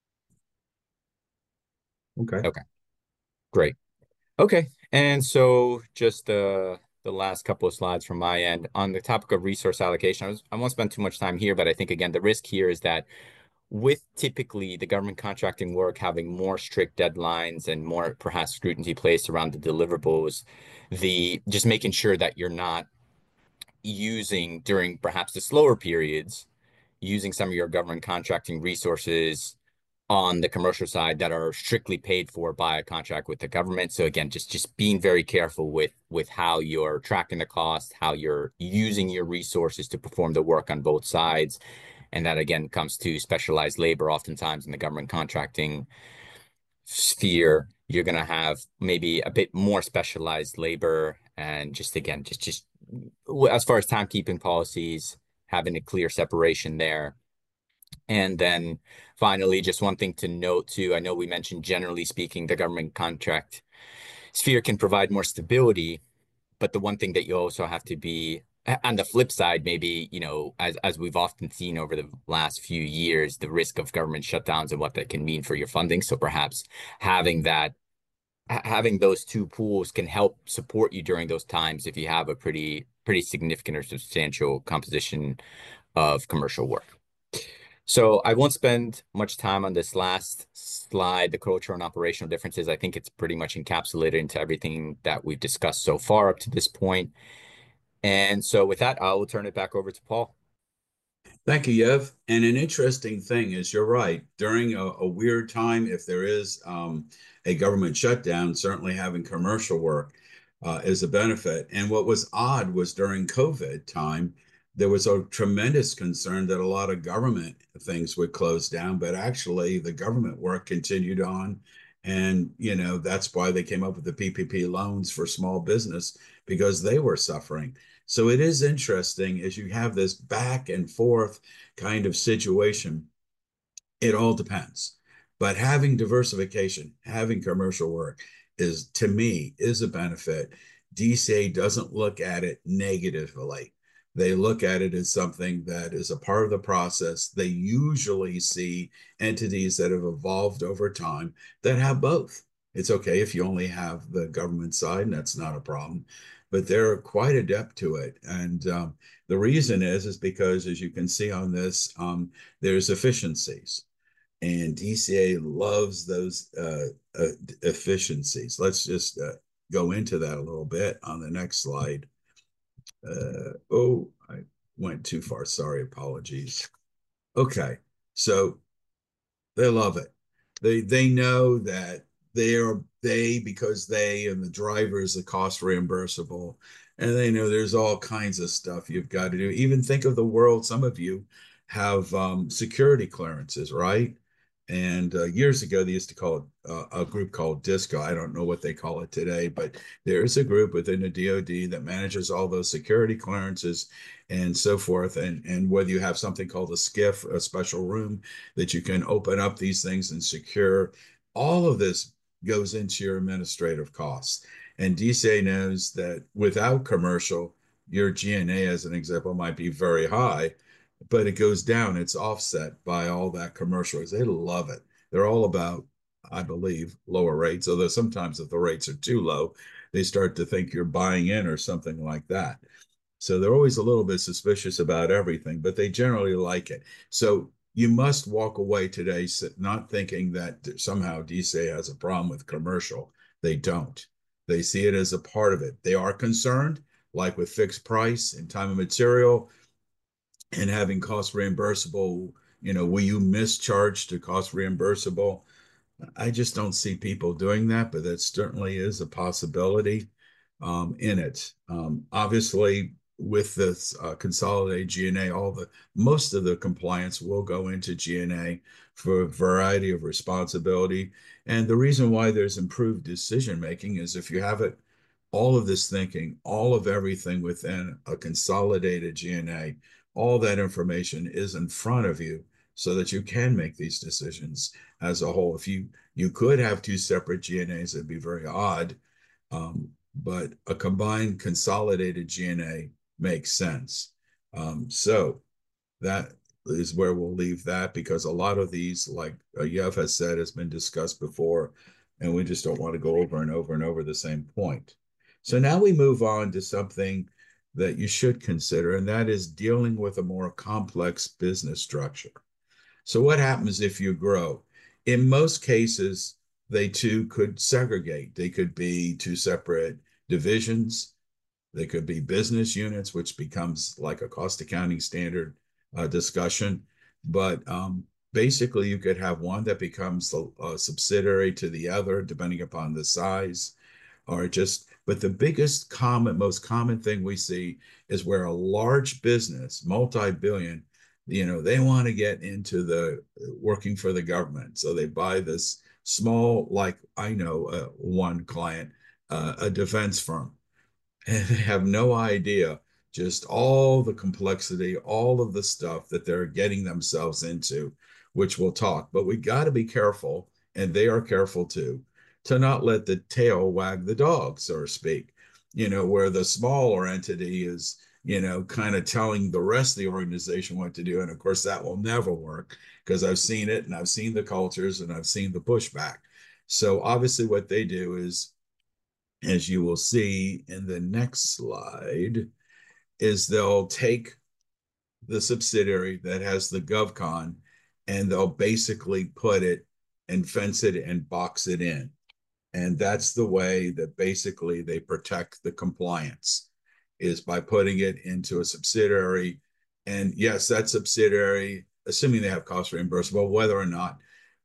Okay. Okay, great. Okay, and so just the last couple of slides from my end on the topic of resource allocation. I won't spend too much time here, but I think again the risk here is that with typically the government contracting work having more strict deadlines and more perhaps scrutiny placed around the deliverables, the just making sure that you're not using during perhaps the slower periods, using some of your government contracting resources on the commercial side that are strictly paid for by a contract with the government. So again, just being very careful with how you're tracking the cost, how you're using your resources to perform the work on both sides. And that again comes to specialized labor. Oftentimes in the government contracting sphere, you're going to have maybe a bit more specialized labor. And just again, just as far as timekeeping policies, having a clear separation there. And then finally, just one thing to note too, I know we mentioned generally speaking, the government contract sphere can provide more stability, but the one thing that you also have to be on the flip side, maybe, you know, as we've often seen over the last few years, the risk of government shutdowns and what that can mean for your funding. So perhaps having that, having those two pools can help support you during those times if you have a pretty significant or substantial composition of commercial work. So I won't spend much time on this last slide, the cultural and operational differences. I think it's pretty much encapsulated into everything that we've discussed so far up to this point. And so with that, I will turn it back over to Paul. Thank you, Yev. And an interesting thing is you're right. During a weird time, if there is a government shutdown, certainly having commercial work is a benefit. And what was odd was during COVID time, there was a tremendous concern that a lot of government things would close down, but actually the government work continued on. And, you know, that's why they came up with the PPP loans for small business because they were suffering. So it is interesting as you have this back and forth kind of situation. It all depends. But having diversification, having commercial work is, to me, is a benefit. DCA doesn't look at it negatively. They look at it as something that is a part of the process. They usually see entities that have evolved over time that have both. It's okay if you only have the government side, and that's not a problem, but they're quite adept to it. And the reason is because, as you can see on this, there's efficiencies. And DCA loves those efficiencies. Let's just go into that a little bit on the next slide. Oh, I went too far. Sorry, apologies. Okay, so they love it. They know that because they and the drivers the cost reimbursable, and they know there's all kinds of stuff you've got to do. Even think of the world. Some of you have security clearances, right? And years ago, they used to call it a group called DISCO. I don't know what they call it today, but there is a group within the DoD that manages all those security clearances and so forth. And whether you have something called a SCIF, a special room that you can open up these things and secure, all of this goes into your administrative costs. And DCA knows that without commercial, your G&A, as an example, might be very high, but it goes down. It's offset by all that commercial. They love it. They're all about, I believe, lower rates, although sometimes if the rates are too low, they start to think you're buying in or something like that. So they're always a little bit suspicious about everything, but they generally like it. So you must walk away today not thinking that somehow DCA has a problem with commercial. They don't. They see it as a part of it. They are concerned, like with fixed price and time and material, and having cost reimbursable, will you mischarge to cost reimbursable? I just don't see people doing that, but that certainly is a possibility in it. Obviously, with this consolidated G&A, most of the compliance will go into G&A for a variety of responsibility. And the reason why there's improved decision making is if you have it, all of this thinking, all of everything within a consolidated G&A, all that information is in front of you so that you can make these decisions as a whole. If you could have two separate G&As, it'd be very odd. But a combined consolidated G&A makes sense. So that is where we'll leave that, because a lot of these, like Yev has said, has been discussed before, and we just don't want to go over and over and over the same point. So now we move on to something that you should consider, and that is dealing with a more complex business structure. So what happens if you grow? In most cases, they too could segregate. They could be two separate divisions. They could be business units, which becomes like a cost accounting standard discussion. But basically, you could have one that becomes a subsidiary to the other, depending upon the size, or but the most common thing we see is where a large business, multi-billion, they want to get into the working for the government. So they buy this small, like I know one client, a defense firm, and they have no idea just all the complexity, all of the stuff that they're getting themselves into, which we'll talk. But we got to be careful, and they are careful too, to not let the tail wag the dog, so to speak, where the smaller entity is, kind of telling the rest of the organization what to do. And of course, that will never work, because I've seen it, and I've seen the cultures, and I've seen the pushback. So obviously what they do is, as you will see in the next slide, is they'll take the subsidiary that has the GovCon, and they'll basically put it and fence it and box it in. And that's the way that basically they protect the compliance, is by putting it into a subsidiary. And yes, that subsidiary, assuming they have cost reimbursable, whether or not,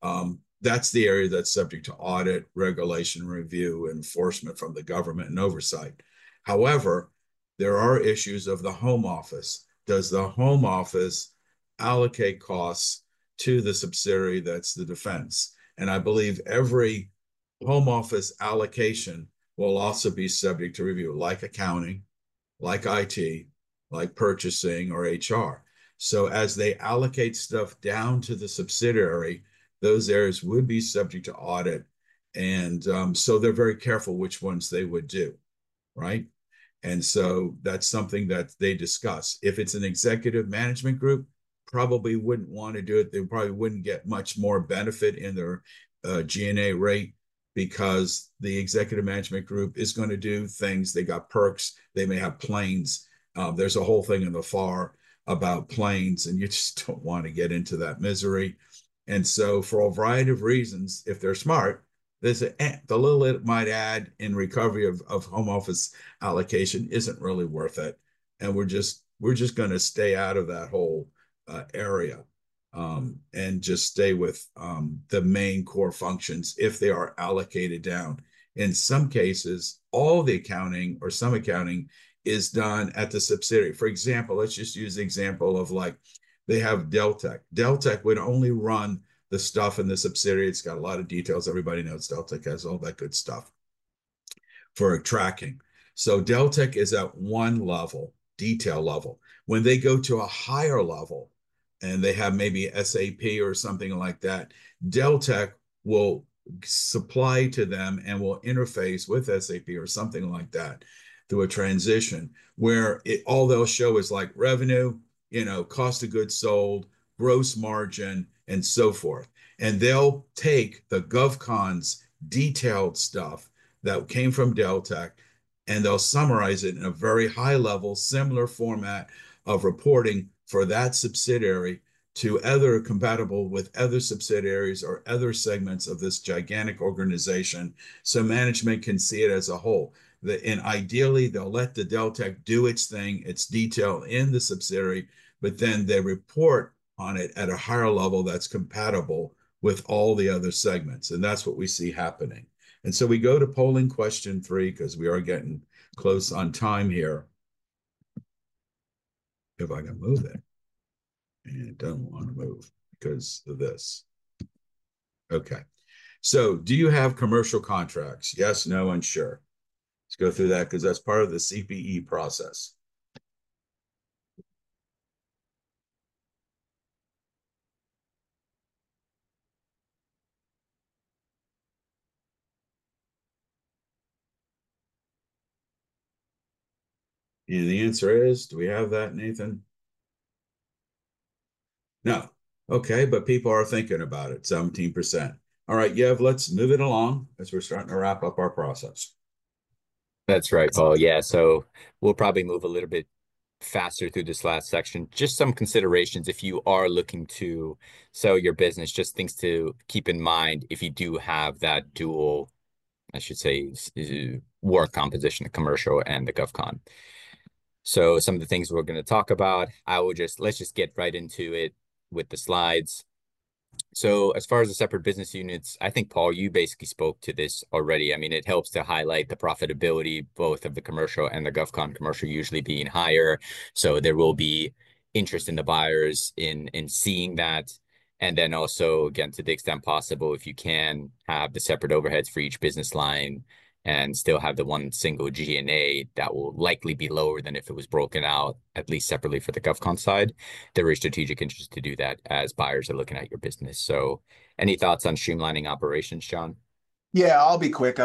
that's the area that's subject to audit, regulation, review, enforcement from the government, and oversight. However, there are issues of the home office. Does the home office allocate costs to the subsidiary that's the defense? And I believe every home office allocation will also be subject to review, like accounting, like IT, like purchasing, or HR. So as they allocate stuff down to the subsidiary, those areas would be subject to audit. And so they're very careful which ones they would do, right? And so that's something that they discuss. If it's an executive management group, probably wouldn't want to do it. They probably wouldn't get much more benefit in their G&A rate, because the executive management group is going to do things. They got perks. They may have planes. There's a whole thing in the FAR about planes, and you just don't want to get into that misery. And so for a variety of reasons, if they're smart, the little it might add in recovery of home office allocation isn't really worth it. And we're just going to stay out of that whole area. And just stay with the main core functions if they are allocated down. In some cases, all the accounting or some accounting is done at the subsidiary. For example, let's just use the example of like they have Deltek. Deltek would only run the stuff in the subsidiary. It's got a lot of details. Everybody knows Deltek has all that good stuff for tracking. So Deltek is at one level, detail level. When they go to a higher level and they have maybe SAP or something like that, Deltek will supply to them and will interface with SAP or something like that through a transition where all they'll show is like revenue, cost of goods sold, gross margin, and so forth. And they'll take the GovCon's detailed stuff that came from Deltek, and they'll summarize it in a very high level, similar format of reporting for that subsidiary to other compatible with other subsidiaries or other segments of this gigantic organization so management can see it as a whole. And ideally, they'll let the Deltek do its thing, its detail in the subsidiary, but then they report on it at a higher level that's compatible with all the other segments. And that's what we see happening. And so we go to polling question 3 because we are getting close on time here. If I can move it. And it doesn't want to move because of this. Okay. So do you have commercial contracts? Yes, no, and sure. Let's go through that because that's part of the CPE process. And the answer is, do we have that, Nathan? No. Okay, but people are thinking about it, 17%. All right, Yev, let's move it along as we're starting to wrap up our process. That's right, Paul. Yeah, so we'll probably move a little bit faster through this last section. Just some considerations if you are looking to sell your business, just things to keep in mind if you do have that dual, I should say, work composition, the commercial and the GovCon. So some of the things we're going to talk about, let's just get right into it with the slides. So as far as the separate business units, I think, Paul, you basically spoke to this already. I mean, it helps to highlight the profitability, both of the commercial and the GovCon commercial usually being higher. So there will be interest in the buyers in seeing that. And then also, again, to the extent possible, if you can have the separate overheads for each business line and still have the one single G&A that will likely be lower than if it was broken out, at least separately for the GovCon side. There is strategic interest to do that as buyers are looking at your business. So any thoughts on streamlining operations, John? Yeah, I'll be quick.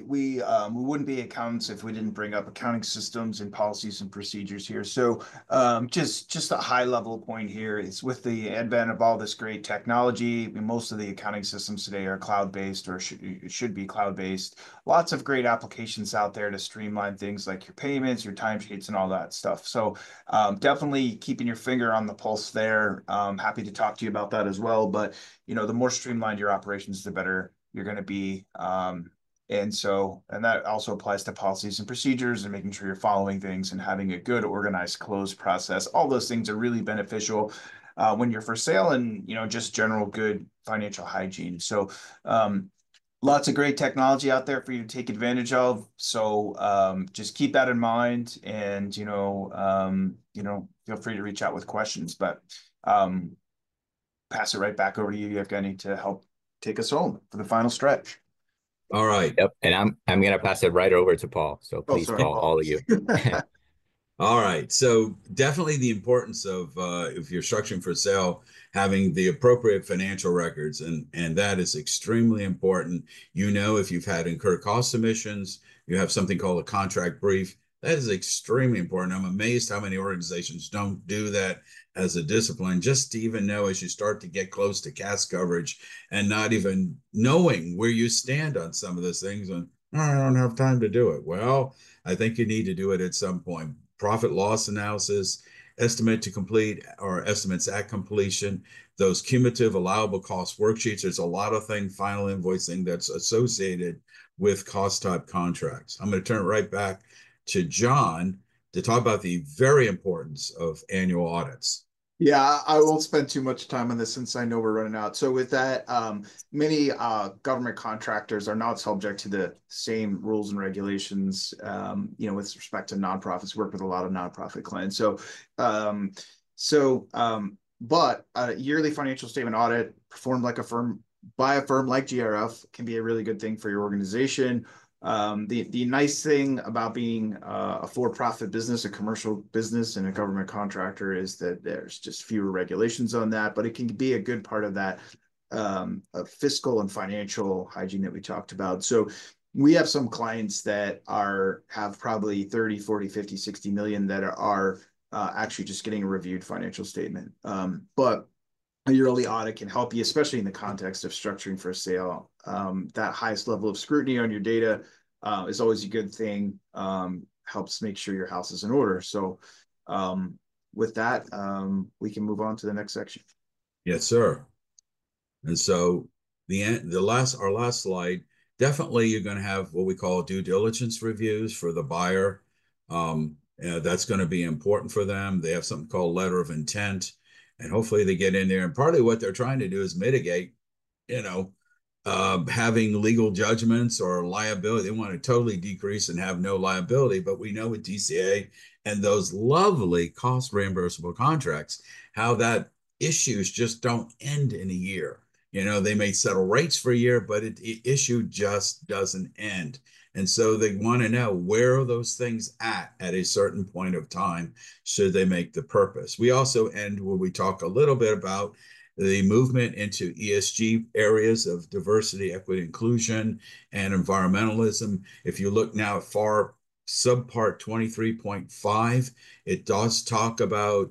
We wouldn't be accountants if we didn't bring up accounting systems and policies and procedures here. So just a high level point here is with the advent of all this great technology, I mean, most of the accounting systems today are cloud-based or should be cloud-based. Lots of great applications out there to streamline things like your payments, your timesheets, and all that stuff. So definitely keeping your finger on the pulse there. Happy to talk to you about that as well. But the more streamlined your operations, the better you're going to be. And that also applies to policies and procedures and making sure you're following things and having a good organized close process. All those things are really beneficial when you're for sale and, just general good financial hygiene. So lots of great technology out there for you to take advantage of. So just keep that in mind and, feel free to reach out with questions, but pass it right back over to you, Evgeny, to help take us home for the final stretch. All right. Yep. And I'm going to pass it right over to Paul. So please, Paul, all of you. All right. So definitely the importance of if you're structuring for sale, having the appropriate financial records, and that is extremely important. If you've had incurred cost submissions, you have something called a contract brief. That is extremely important. I'm amazed how many organizations don't do that as a discipline, just to even know as you start to get close to CAS coverage and not even knowing where you stand on some of those things. And I don't have time to do it. Well, I think you need to do it at some point. Profit loss analysis, estimate to complete or estimates at completion, those cumulative allowable cost worksheets. There's a lot of final invoicing that's associated with cost type contracts. I'm going to turn it right back to John to talk about the very importance of annual audits. Yeah, I won't spend too much time on this since I know we're running out. So with that, many government contractors are not subject to the same rules and regulations, with respect to nonprofits. Work with a lot of nonprofit clients. So But a yearly financial statement audit performed by a firm like GRF can be a really good thing for your organization. The nice thing about being a for-profit business, a commercial business, and a government contractor is that there's just fewer regulations on that, but it can be a good part of that of fiscal and financial hygiene that we talked about. So we have some clients that have probably 30, 40, 50, 60 million that are actually just getting a reviewed financial statement. But a yearly audit can help you, especially in the context of structuring for a sale. That highest level of scrutiny on your data is always a good thing. Helps make sure your house is in order. So with that, we can move on to the next section. Yes, sir. And so our last slide, definitely you're going to have what we call due diligence reviews for the buyer. That's going to be important for them. They have something called letter of intent, and hopefully they get in there. And partly what they're trying to do is mitigate, having legal judgments or liability. They want to totally decrease and have no liability. But we know with DCA and those lovely cost reimbursable contracts, how that issues just don't end in a year. They may settle rates for a year, but the issue just doesn't end. And so they want to know, where are those things at a certain point of time, should they make the purpose. We also end where we talk a little bit about the movement into ESG areas of diversity, equity, inclusion, and environmentalism. If you look now at subpart 23.5, it does talk about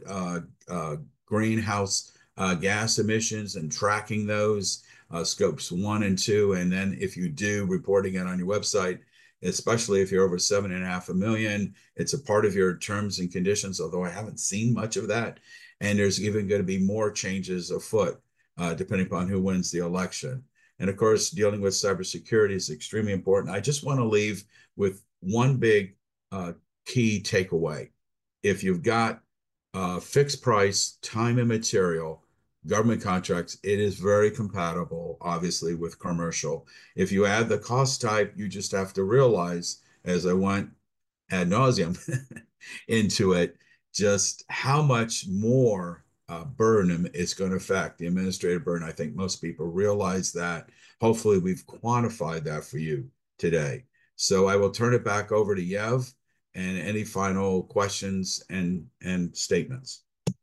greenhouse gas emissions and tracking those, scopes 1 and 2. And then if you do reporting it on your website, especially if you're over 7.5 million, it's a part of your terms and conditions, although I haven't seen much of that. And there's even going to be more changes afoot, depending upon who wins the election. And of course, dealing with cybersecurity is extremely important. I just want to leave with one big key takeaway. If you've got fixed price, time and material, government contracts, it is very compatible, obviously, with commercial. If you add the cost type, you just have to realize, as I went ad nauseum into it, just how much more burden it's going to affect the administrative burden. I think most people realize that. Hopefully, we've quantified that for you today. So I will turn it back over to Yev and any final questions and statements.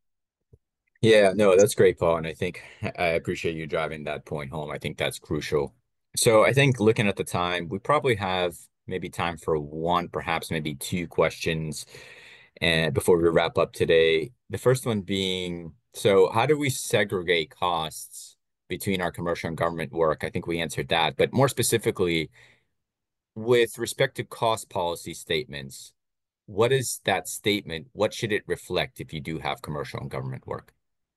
Yeah, no, that's great, Paul. And I think I appreciate you driving that point home. I think that's crucial. So I think looking at the time, we probably have maybe time for one, perhaps maybe two questions and before we wrap up today. The first one being, so how do we segregate costs between our commercial and government work? I think we answered that. But more specifically, with respect to cost policy statements, what is that statement? What should it reflect if you do have commercial and government work?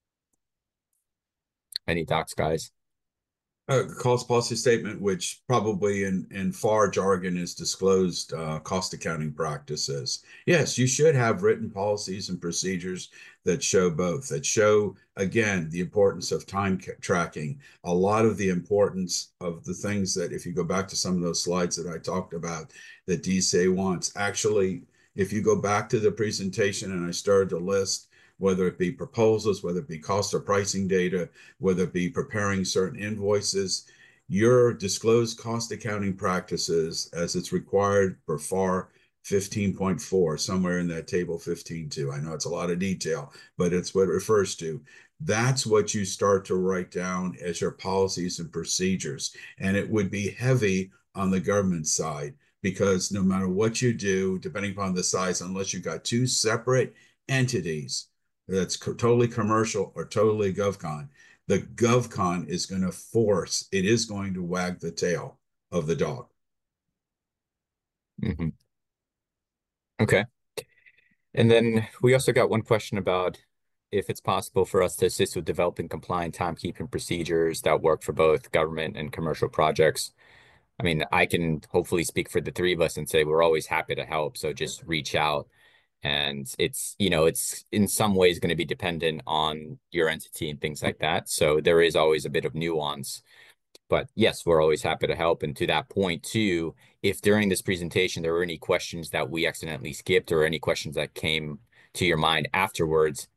Any thoughts, guys? Cost policy statement, which probably in FAR jargon is disclosed cost accounting practices. Yes, you should have written policies and procedures that show both, that show, again, the importance of time tracking, a lot of the importance of the things that, if you go back to some of those slides that I talked about, that DSA wants. Actually, if you go back to the presentation and I started to list, whether it be proposals, whether it be cost or pricing data, whether it be preparing certain invoices, your disclosed cost accounting practices as it's required for FAR 15.4, somewhere in that table 15.2. I know it's a lot of detail, but it's what it refers to. That's what you start to write down as your policies and procedures. And it would be heavy on the government side, because no matter what you do, depending upon the size, unless you've got two separate entities, that's totally commercial or totally GovCon, the GovCon is going to wag the tail of the dog. Mm-hmm. Okay. And then we also got one question about if it's possible for us to assist with developing compliant timekeeping procedures that work for both government and commercial projects. I mean, I can hopefully speak for the three of us and say we're always happy to help. So just reach out. And it's in some ways going to be dependent on your entity and things like that. So there is always a bit of nuance. But yes, we're always happy to help. And to that point, too, if during this presentation there were any questions that we accidentally skipped or any questions that came to your mind afterwards,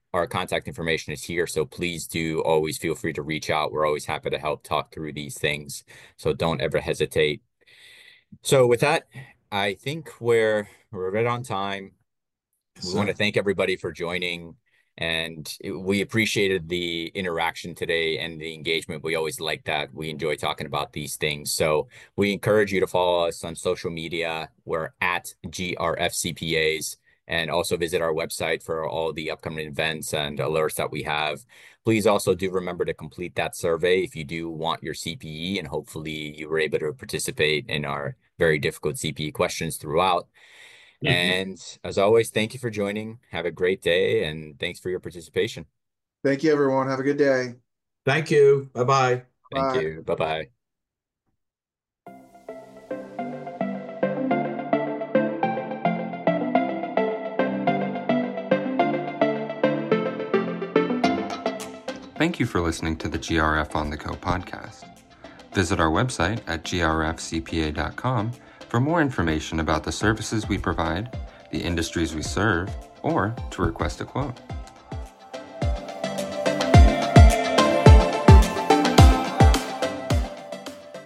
our contact information is here. So please do always feel free to reach out. We're always happy to help talk through these things. So don't ever hesitate. So with that, I think we're right on time. We want to thank everybody for joining, and we appreciated the interaction today and the engagement. We always like that. We enjoy talking about these things. So we encourage you to follow us on social media. We're at GRF CPAs, and also visit our website for all the upcoming events and alerts that we have. Please also do remember to complete that survey if you do want your CPE, and hopefully you were able to participate in our very difficult CPE questions throughout. And as always, thank you for joining. Have a great day, and thanks for your participation. Thank you, everyone. Have a good day. Thank you. Bye-bye. Thank Bye. you. Bye-bye. Thank you for listening to the GRF On The Go podcast. Visit our website at grfcpa.com for more information about the services we provide, the industries we serve, or to request a quote.